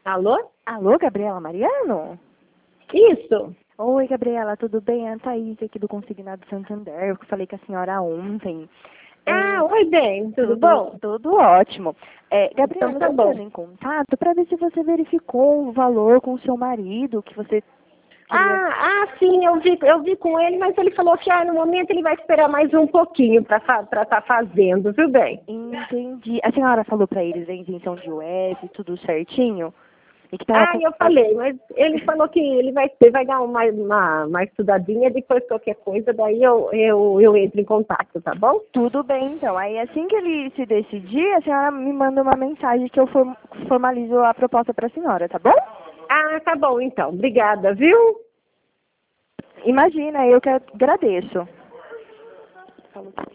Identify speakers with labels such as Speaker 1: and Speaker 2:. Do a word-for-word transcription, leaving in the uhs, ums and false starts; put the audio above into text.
Speaker 1: Alô?
Speaker 2: Alô, Gabriela Mariano?
Speaker 1: Isso.
Speaker 2: Oi, Gabriela, tudo bem? É a Thaís aqui do Consignado Santander. Eu falei com a senhora ontem.
Speaker 1: Ah,
Speaker 2: É,
Speaker 1: oi, bem, tudo,
Speaker 2: tudo,
Speaker 1: bom?
Speaker 2: tudo ótimo. É, Gabriela,
Speaker 1: Então
Speaker 2: eu
Speaker 1: tá
Speaker 2: estou entrando
Speaker 1: bom.
Speaker 2: em contato para ver se você verificou o valor com o seu marido, que você queria...
Speaker 1: Ah, ah, sim, eu vi, eu vi com ele, mas ele falou que ah, no momento ele vai esperar mais um pouquinho para estar tá fazendo, viu, bem?
Speaker 2: Entendi. A senhora falou para eles a isenção de U S, tudo certinho? E que tava
Speaker 1: Ah,
Speaker 2: com...
Speaker 1: eu falei, mas ele falou que ele vai, ele vai dar uma, uma, uma estudadinha, depois qualquer coisa, daí eu, eu, eu entro em contato, tá bom?
Speaker 2: Tudo bem, então. Aí assim que ele se decidir, a senhora me manda uma mensagem que eu form- formalizo a proposta para a senhora, tá bom?
Speaker 1: Ah, tá bom então. Obrigada, viu?
Speaker 2: Imagina, eu que agradeço. Falou que